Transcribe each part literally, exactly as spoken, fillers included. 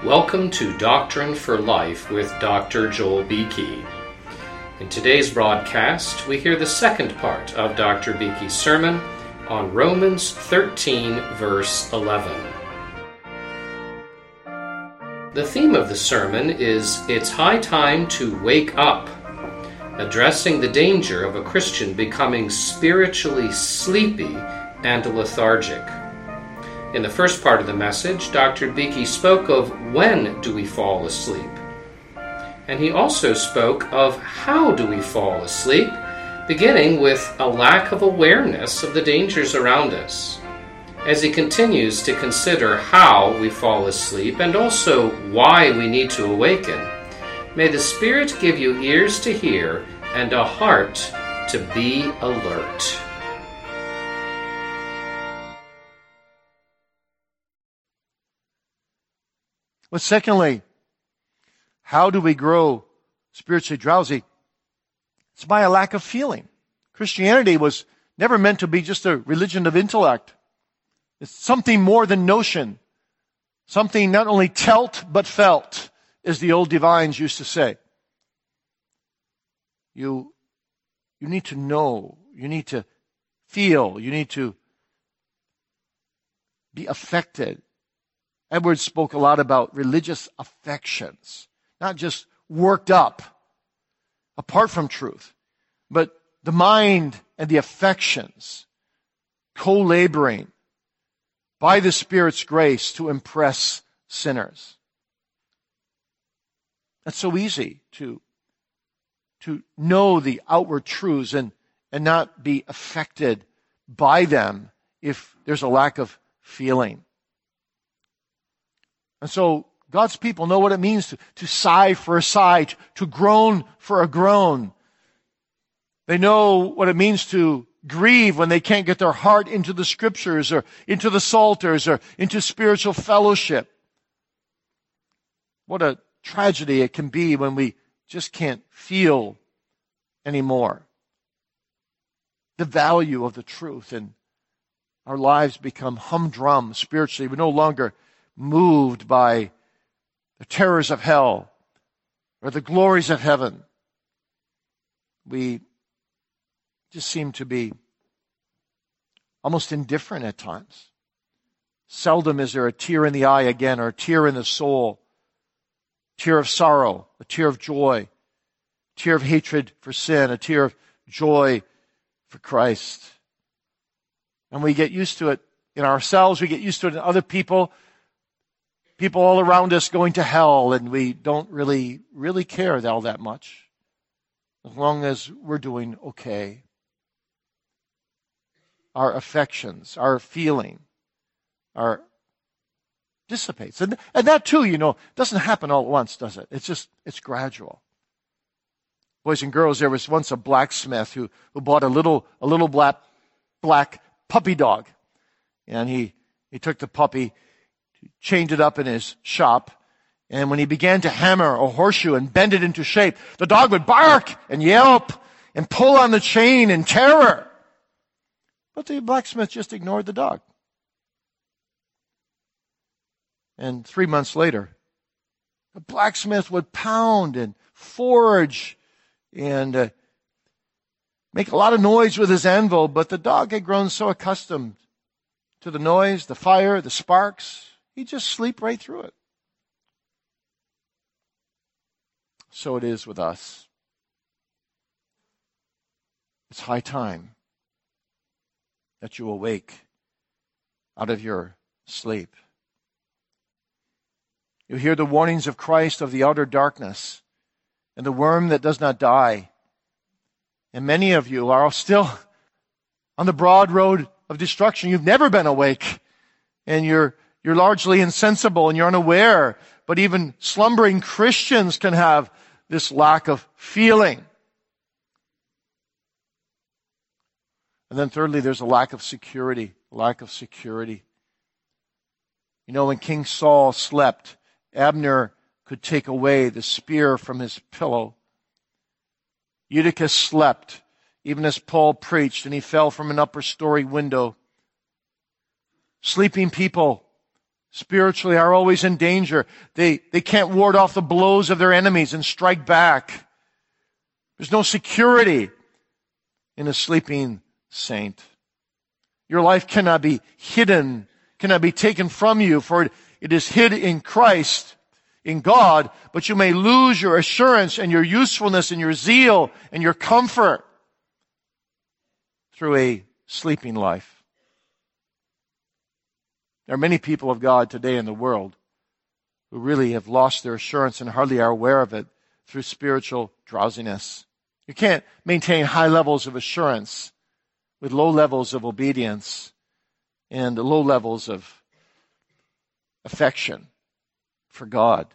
Welcome to Doctrine for Life with Doctor Joel Beeke. In today's broadcast, we hear the second part of Doctor Beeke's sermon on Romans thirteen, verse eleven. The theme of the sermon is It's High Time to Wake Up, addressing the danger of a Christian becoming spiritually sleepy and lethargic. In the first part of the message, Doctor Beeke spoke of when do we fall asleep. And he also spoke of how do we fall asleep, beginning with a lack of awareness of the dangers around us. As he continues to consider how we fall asleep and also why we need to awaken, may the Spirit give you ears to hear and a heart to be alert. But secondly, how do we grow spiritually drowsy? It's by a lack of feeling. Christianity was never meant to be just a religion of intellect. It's something more than notion. Something not only telt, but felt, as the old divines used to say. You, you need to know. You need to feel. You need to be affected. Edwards spoke a lot about religious affections, not just worked up, apart from truth, but the mind and the affections co-laboring by the Spirit's grace to impress sinners. That's so easy to, to know the outward truths and, and not be affected by them if there's a lack of feeling. And so God's people know what it means to, to sigh for a sigh, to, to groan for a groan. They know what it means to grieve when they can't get their heart into the Scriptures or into the Psalters or into spiritual fellowship. What a tragedy it can be when we just can't feel anymore the value of the truth, and our lives become humdrum spiritually. We're no longer moved by the terrors of hell or the glories of heaven. We just seem to be almost indifferent at times. Seldom is there a tear in the eye again, or a tear in the soul, a tear of sorrow, a tear of joy, a tear of hatred for sin, a tear of joy for Christ. And we get used to it in ourselves, we get used to it in other people. People all around us going to hell, and we don't really, really care all that much, as long as we're doing okay. Our affections, our feeling, our dissipates. And, and that too, you know, doesn't happen all at once, does it? It's just, it's gradual. Boys and girls, there was once a blacksmith who, who bought a little, a little black, black puppy dog. And he, he took the puppy, chained it up in his shop, and when he began to hammer a horseshoe and bend it into shape, the dog would bark and yelp and pull on the chain in terror. But the blacksmith just ignored the dog. And three months later, the blacksmith would pound and forge and uh, make a lot of noise with his anvil, but the dog had grown so accustomed to the noise, the fire, the sparks, he'd just sleep right through it. So it is with us. It's high time that you awake out of your sleep. You hear the warnings of Christ of the outer darkness and the worm that does not die. And many of you are still on the broad road of destruction. You've never been awake, and you're You're largely insensible and you're unaware. But even slumbering Christians can have this lack of feeling. And then thirdly, there's a lack of security. Lack of security. You know, when King Saul slept, Abner could take away the spear from his pillow. Eutychus slept, even as Paul preached, and he fell from an upper story window. Sleeping people spiritually are always in danger. They, they can't ward off the blows of their enemies and strike back. There's no security in a sleeping saint. Your life cannot be hidden, cannot be taken from you, for it, it is hid in Christ, in God, but you may lose your assurance and your usefulness and your zeal and your comfort through a sleeping life. There are many people of God today in the world who really have lost their assurance and hardly are aware of it through spiritual drowsiness. You can't maintain high levels of assurance with low levels of obedience and low levels of affection for God.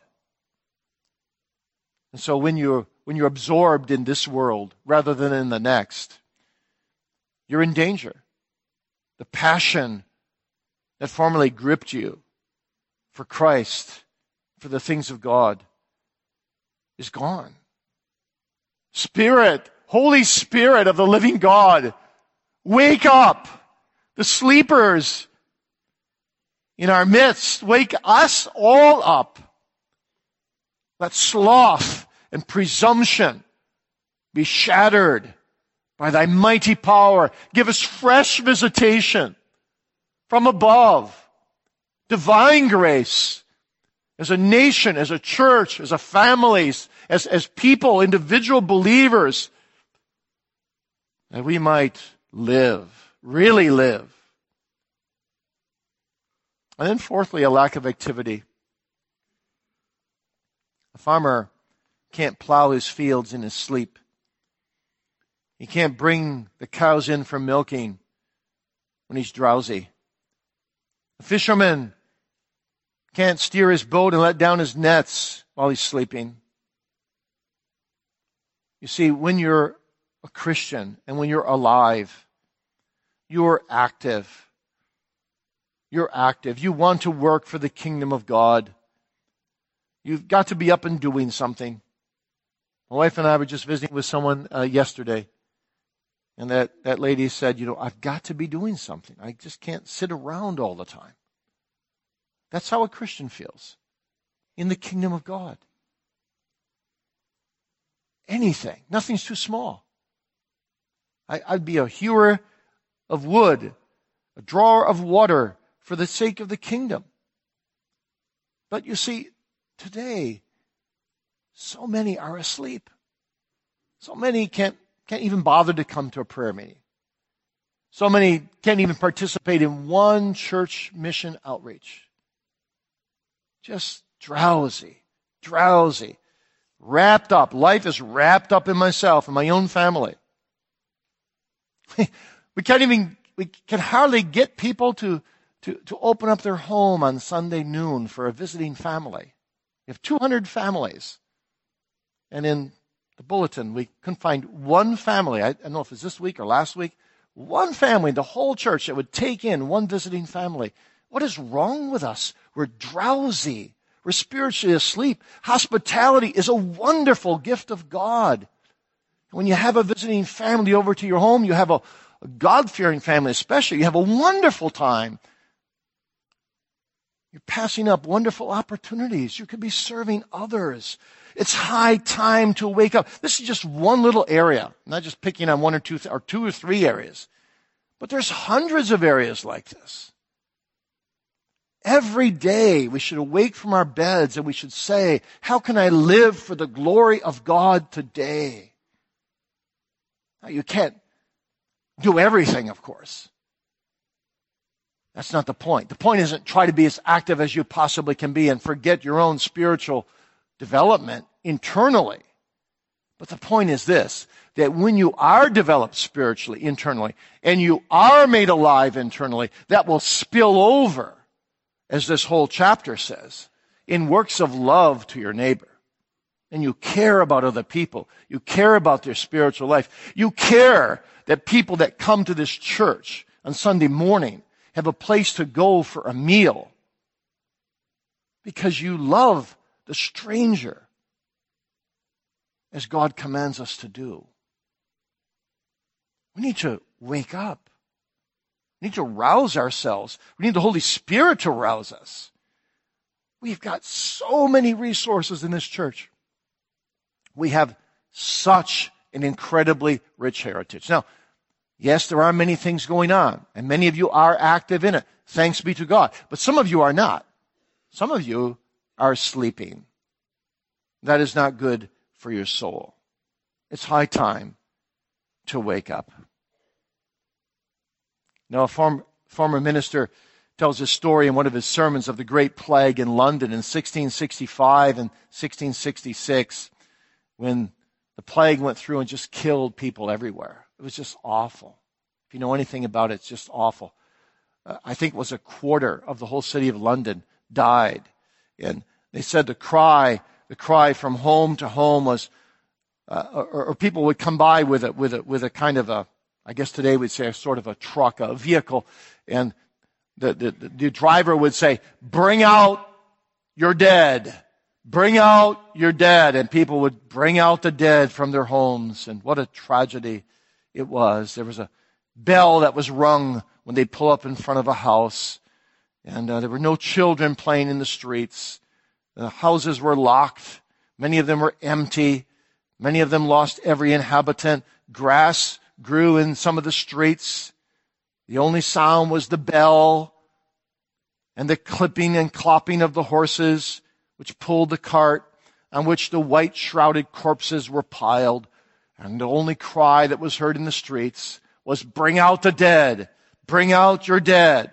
And so when you're, when you're absorbed in this world rather than in the next, you're in danger. The passion that formerly gripped you for Christ, for the things of God, is gone. Spirit, Holy Spirit of the living God, wake up the sleepers in our midst. Wake us all up. Let sloth and presumption be shattered by thy mighty power. Give us fresh visitation from above, divine grace, as a nation, as a church, as a families, as, as people, individual believers, that we might live, really live. And then fourthly, a lack of activity. A farmer can't plow his fields in his sleep. He can't bring the cows in for milking when he's drowsy. A fisherman can't steer his boat and let down his nets while he's sleeping. You see, when you're a Christian and when you're alive, you're active. You're active. You want to work for the kingdom of God. You've got to be up and doing something. My wife and I were just visiting with someone uh, yesterday. And that, that lady said, you know, I've got to be doing something. I just can't sit around all the time. That's how a Christian feels in the kingdom of God. Anything. Nothing's too small. I, I'd be a hewer of wood, a drawer of water for the sake of the kingdom. But you see, today, so many are asleep. So many can't, can't even bother to come to a prayer meeting. So many can't even participate in one church mission outreach. Just drowsy, drowsy, wrapped up. Life is wrapped up in myself and my own family. We can't even, we can hardly get people to, to, to open up their home on Sunday noon for a visiting family. We have two hundred families. And in the bulletin, we couldn't find one family, I don't know if it was this week or last week, one family in the whole church that would take in one visiting family. What is wrong with us? We're drowsy. We're spiritually asleep. Hospitality is a wonderful gift of God. When you have a visiting family over to your home, you have a, a God-fearing family especially, you have a wonderful time. You're passing up wonderful opportunities. You could be serving others. It's high time to wake up. This is just one little area. I'm not just picking on one or two or two or three areas. But there's hundreds of areas like this. Every day we should awake from our beds and we should say, how can I live for the glory of God today? Now, you can't do everything, of course. That's not the point. The point isn't try to be as active as you possibly can be and forget your own spiritual development internally. But the point is this, that when you are developed spiritually, internally, and you are made alive internally, that will spill over, as this whole chapter says, in works of love to your neighbor. And you care about other people. You care about their spiritual life. You care that people that come to this church on Sunday morning have a place to go for a meal because you love the stranger as God commands us to do. We need to wake up. We need to rouse ourselves. We need the Holy Spirit to rouse us. We've got so many resources in this church. We have such an incredibly rich heritage. Now, yes, there are many things going on, and many of you are active in it. Thanks be to God. But some of you are not. Some of you are sleeping. That is not good for your soul. It's high time to wake up. Now, a form, former minister tells a story in one of his sermons of the Great Plague in London in sixteen sixty-five and sixteen sixty-six, when the plague went through and just killed people everywhere. It was just awful. If you know anything about it, it's just awful. Uh, I think it was a quarter of the whole city of London died. And they said the cry, the cry from home to home was, uh, or, or people would come by with a, with a, with a kind of a, I guess today we'd say a sort of a truck, a vehicle, and the, the, the driver would say, "Bring out your dead. Bring out your dead." And people would bring out the dead from their homes. And what a tragedy it was. There was a bell that was rung when they'd pull up in front of a house. And uh, there were no children playing in the streets. The houses were locked. Many of them were empty. Many of them lost every inhabitant. Grass grew in some of the streets. The only sound was the bell and the clipping and clopping of the horses which pulled the cart on which the white shrouded corpses were piled. And the only cry that was heard in the streets was, "Bring out the dead. Bring out your dead."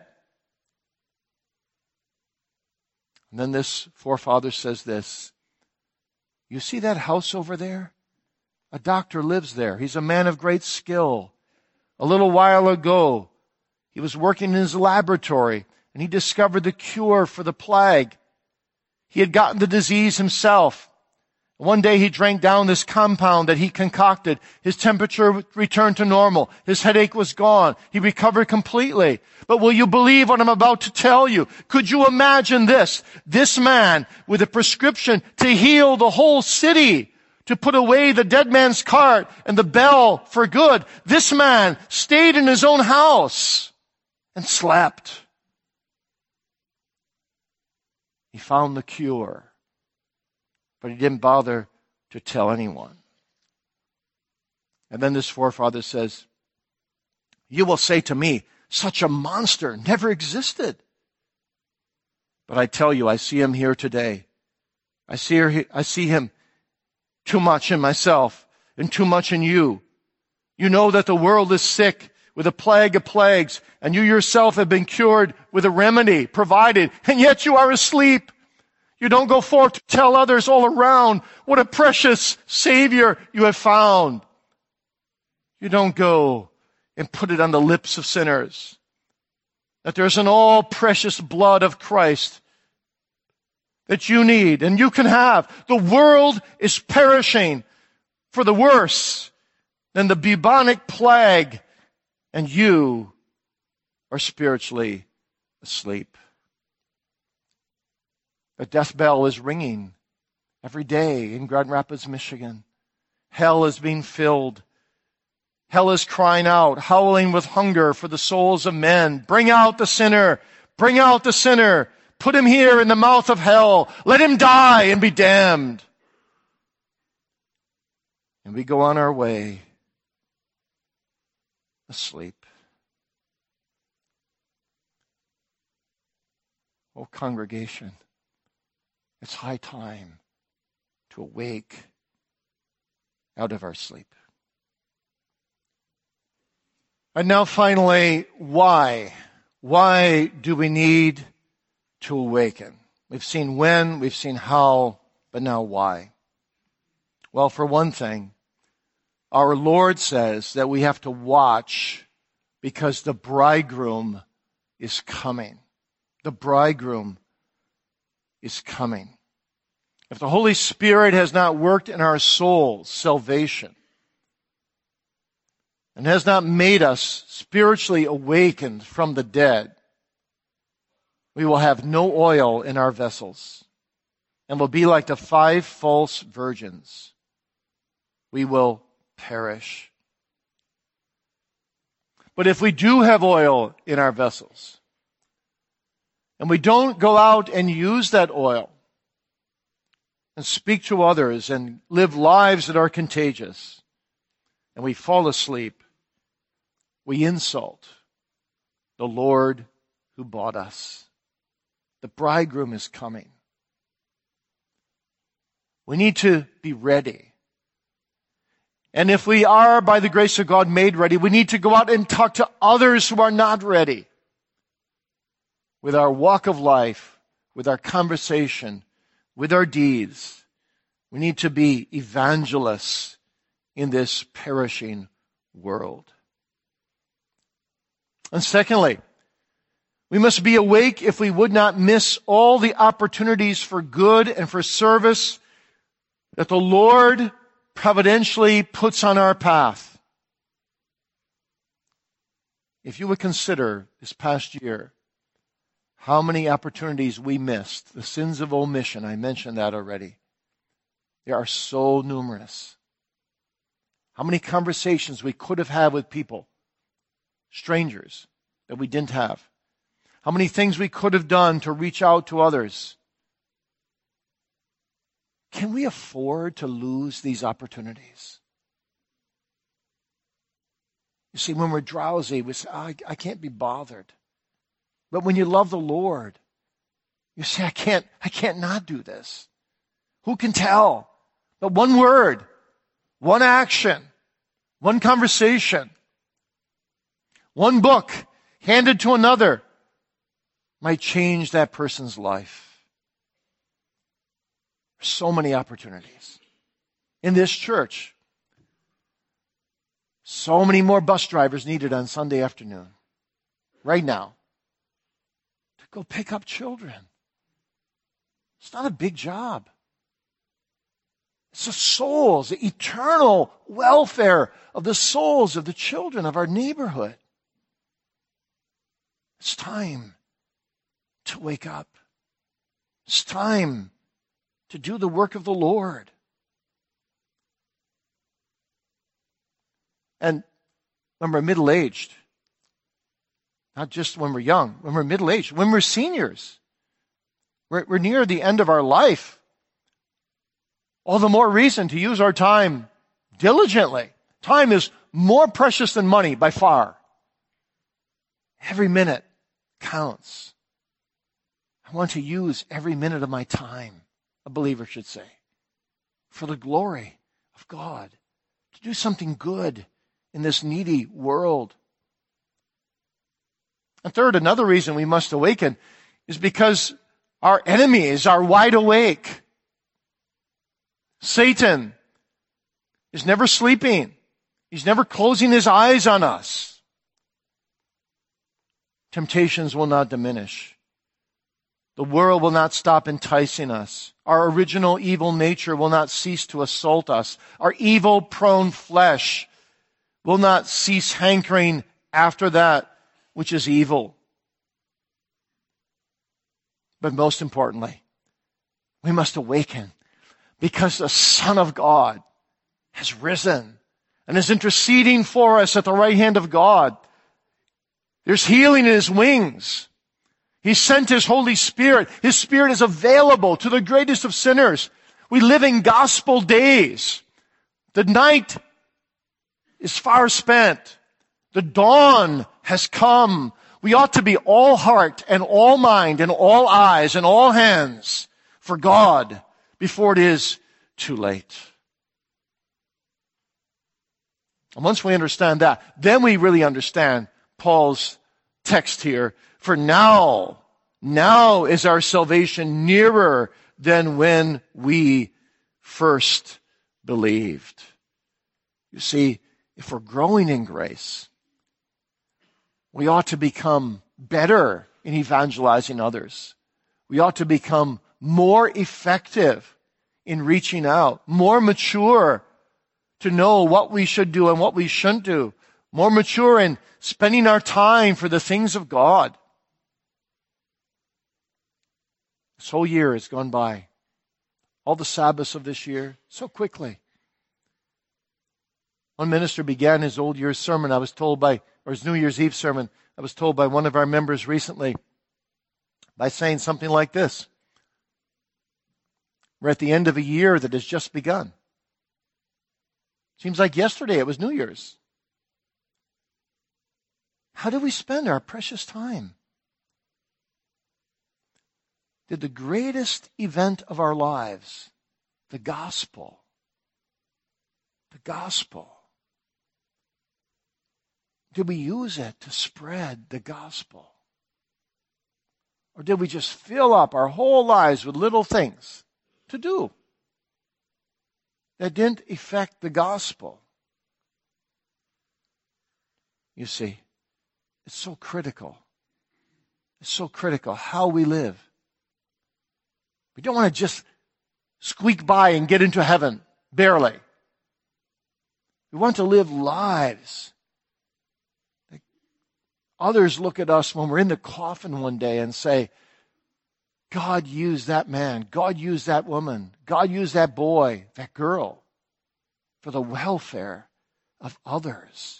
And then this forefather says this, "You see that house over there? A doctor lives there. He's a man of great skill. A little while ago, he was working in his laboratory, and he discovered the cure for the plague. He had gotten the disease himself. One day he drank down this compound that he concocted. His temperature returned to normal. His headache was gone. He recovered completely. But will you believe what I'm about to tell you? Could you imagine this? This man with a prescription to heal the whole city, to put away the dead man's cart and the bell for good. This man stayed in his own house and slept. He found the cure. But he didn't bother to tell anyone." And then this forefather says, "You will say to me, such a monster never existed. But I tell you, I see him here today. I see, her, I see him too much in myself and too much in you. You know that the world is sick with a plague of plagues, and you yourself have been cured with a remedy provided, and yet you are asleep. You don't go forth to tell others all around what a precious Savior you have found. You don't go and put it on the lips of sinners that there's an all-precious blood of Christ that you need and you can have. The world is perishing for the worse than the bubonic plague, and you are spiritually asleep. The death bell is ringing every day in Grand Rapids, Michigan. Hell is being filled. Hell is crying out, howling with hunger for the souls of men. Bring out the sinner. Bring out the sinner. Put him here in the mouth of hell. Let him die and be damned. And we go on our way asleep. Oh, congregation. It's high time to awake out of our sleep. And now finally, why? Why do we need to awaken? We've seen when, we've seen how, but now why? Well, for one thing, our Lord says that we have to watch because the bridegroom is coming. The bridegroom is coming. If the Holy Spirit has not worked in our souls salvation and has not made us spiritually awakened from the dead, we will have no oil in our vessels and will be like the five false virgins. We will perish. But if we do have oil in our vessels, and we don't go out and use that oil and speak to others and live lives that are contagious, and we fall asleep, we insult the Lord who bought us. The bridegroom is coming. We need to be ready. And if we are, by the grace of God, made ready, we need to go out and talk to others who are not ready. With our walk of life, with our conversation, with our deeds, we need to be evangelists in this perishing world. And secondly, we must be awake if we would not miss all the opportunities for good and for service that the Lord providentially puts on our path. If you would consider this past year, how many opportunities we missed, the sins of omission, I mentioned that already. They are so numerous. How many conversations we could have had with people, strangers, that we didn't have. How many things we could have done to reach out to others. Can we afford to lose these opportunities? You see, when we're drowsy, we say, oh, I, I can't be bothered. But when you love the Lord, you say, I can't, I can't not do this. Who can tell? But one word, one action, one conversation, one book handed to another might change that person's life. So many opportunities. In this church, so many more bus drivers needed on Sunday afternoon, right now, to go pick up children. It's not a big job. It's the souls, the eternal welfare of the souls of the children of our neighborhood. It's time to wake up. It's time to do the work of the Lord. And when we're middle-aged, not just when we're young, when we're middle-aged, when we're seniors, we're, we're near the end of our life, all the more reason to use our time diligently. Time is more precious than money by far. Every minute counts. I want to use every minute of my time, a believer should say, for the glory of God, to do something good in this needy world. And third, another reason we must awaken is because our enemies are wide awake. Satan is never sleeping. He's never closing his eyes on us. Temptations will not diminish. The world will not stop enticing us. Our original evil nature will not cease to assault us. Our evil-prone flesh will not cease hankering after that which is evil. But most importantly, we must awaken because the Son of God has risen and is interceding for us at the right hand of God. There's healing in His wings. He sent His Holy Spirit. His Spirit is available to the greatest of sinners. We live in gospel days. The night is far spent. The dawn has come. We ought to be all heart and all mind and all eyes and all hands for God before it is too late. And once we understand that, then we really understand Paul's text here. For now, now is our salvation nearer than when we first believed. You see, if we're growing in grace, we ought to become better in evangelizing others. We ought to become more effective in reaching out, more mature to know what we should do and what we shouldn't do, more mature in spending our time for the things of God. This whole year has gone by. All the Sabbaths of this year, so quickly. One minister began his old year's sermon, I was told by, or his New Year's Eve sermon, I was told by one of our members recently, by saying something like this. We're at the end of a year that has just begun. Seems like yesterday it was New Year's. How do we spend our precious time? Did the greatest event of our lives, the gospel, the gospel, did we use it to spread the gospel? Or did we just fill up our whole lives with little things to do that didn't affect the gospel? You see, it's so critical. It's so critical how we live. We don't want to just squeak by and get into heaven, barely. We want to live lives. Others look at us when we're in the coffin one day and say, God used that man, God used that woman, God used that boy, that girl, for the welfare of others.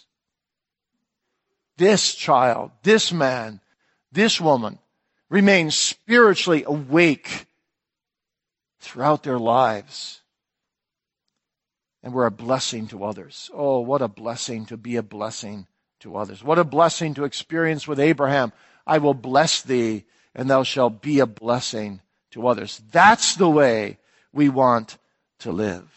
This child, this man, this woman remains spiritually awake throughout their lives. And we're a blessing to others. Oh, what a blessing to be a blessing to others. What a blessing to experience with Abraham. I will bless thee, and thou shalt be a blessing to others. That's the way we want to live.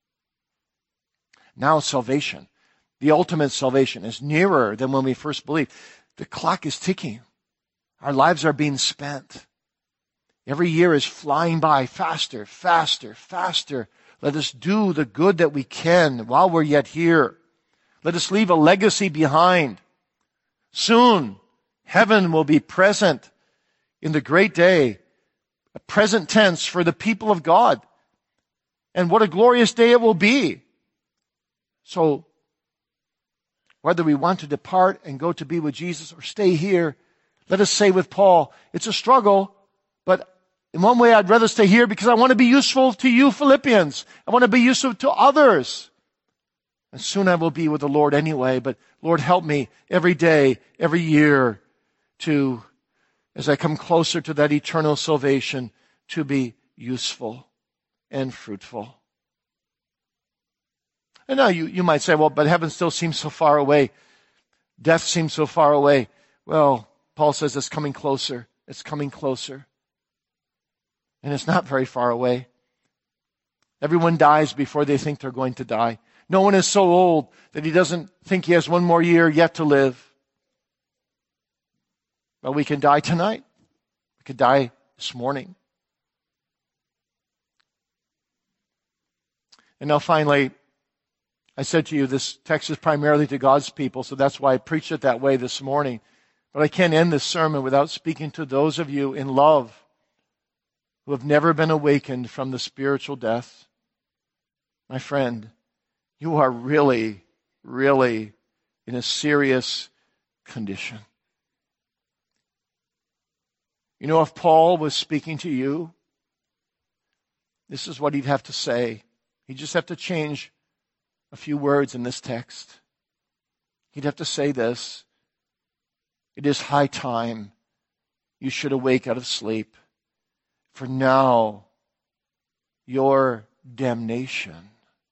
Now salvation, the ultimate salvation, is nearer than when we first believed. The clock is ticking. Our lives are being spent. Every year is flying by faster, faster, faster. Let us do the good that we can while we're yet here. Let us leave a legacy behind. Soon, heaven will be present in the great day, a present tense for the people of God. And what a glorious day it will be. So, whether we want to depart and go to be with Jesus or stay here, let us say with Paul, it's a struggle, but in one way I'd rather stay here because I want to be useful to you, Philippians. I want to be useful to others. And soon I will be with the Lord anyway, but Lord, help me every day, every year to, as I come closer to that eternal salvation, to be useful and fruitful. And now you, you might say, well, but heaven still seems so far away. Death seems so far away. Well, Paul says it's coming closer. It's coming closer. And it's not very far away. Everyone dies before they think they're going to die. No one is so old that he doesn't think he has one more year yet to live. Well, we can die tonight. We could die this morning. And now finally, I said to you, this text is primarily to God's people, so that's why I preached it that way this morning. But I can't end this sermon without speaking to those of you in love who have never been awakened from the spiritual death. My friend, you are really, really in a serious condition. You know, if Paul was speaking to you, this is what he'd have to say. He'd just have to change a few words in this text. He'd have to say this: it is high time you should awake out of sleep, for now your damnation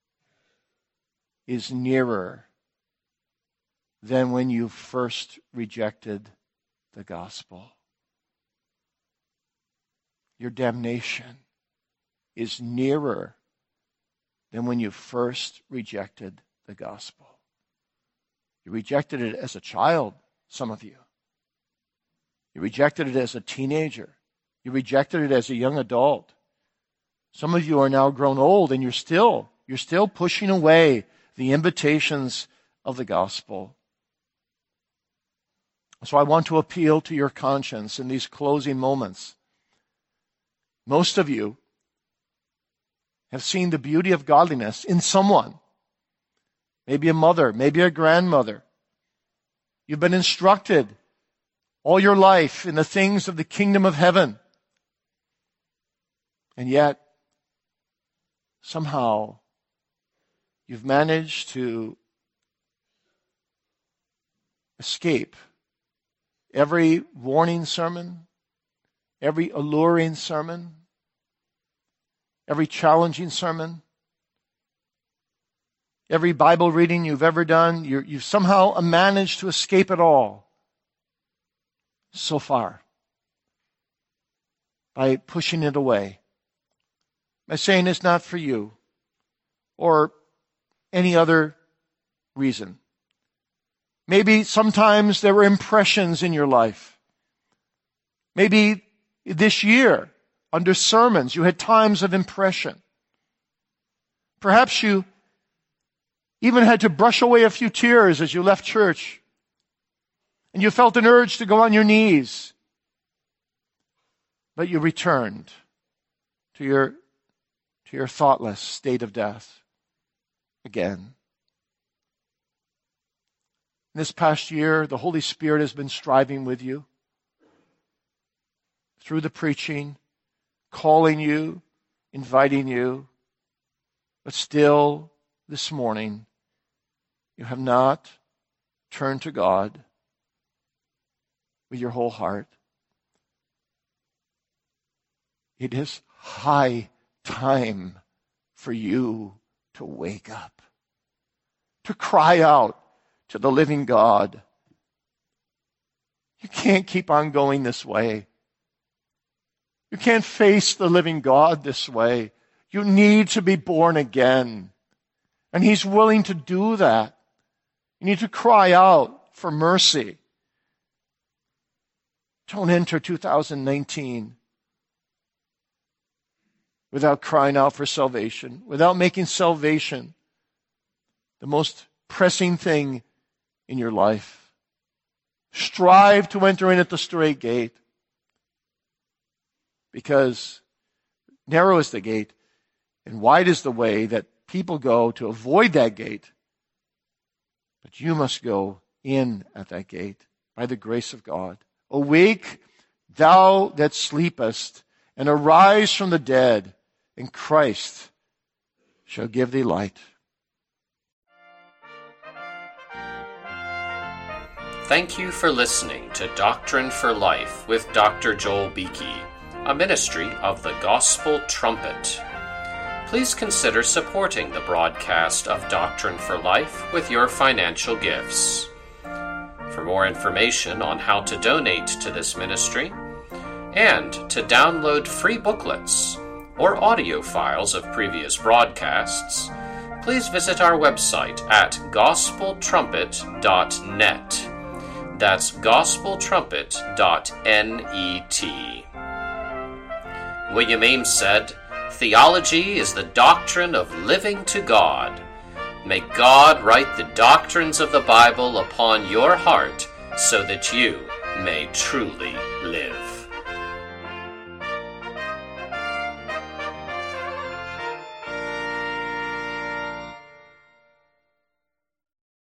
is nearer than when you first rejected the gospel. Your damnation is nearer than when you first rejected the gospel. You rejected it as a child, some of you. You rejected it as a teenager. You rejected it as a young adult. Some of you are now grown old and you're still, you're still pushing away the invitations of the gospel. So I want to appeal to your conscience in these closing moments. Most of you have seen the beauty of godliness in someone. Maybe a mother, maybe a grandmother. You've been instructed all your life in the things of the kingdom of heaven. And yet, somehow, you've managed to escape every warning sermon, every alluring sermon, every challenging sermon, every Bible reading you've ever done, you're, you've somehow managed to escape it all so far by pushing it away, by saying it's not for you or any other reason. Maybe sometimes there were impressions in your life. Maybe this year, under sermons, you had times of impression. Perhaps you even had to brush away a few tears as you left church, and you felt an urge to go on your knees, but you returned to your, to your thoughtless state of death again. This past year, the Holy Spirit has been striving with you through the preaching, calling you, inviting you, but still this morning, you have not turned to God with your whole heart. It is high time for you to wake up, to cry out to the living God. You can't keep on going this way. You can't face the living God this way. You need to be born again. And He's willing to do that. You need to cry out for mercy. Don't enter two thousand nineteen without crying out for salvation, without making salvation the most pressing thing in your life. Strive to enter in at the straight gate, because narrow is the gate and wide is the way that people go to avoid that gate. But you must go in at that gate by the grace of God. Awake, thou that sleepest, and arise from the dead, and Christ shall give thee light. Thank you for listening to Doctrine for Life with Doctor Joel Beeke, a ministry of the Gospel Trumpet. Please consider supporting the broadcast of Doctrine for Life with your financial gifts. For more information on how to donate to this ministry and to download free booklets or audio files of previous broadcasts, please visit our website at gospel trumpet dot net. That's gospel trumpet dot net. William Ames said, "Theology is the doctrine of living to God." May God write the doctrines of the Bible upon your heart so that you may truly live.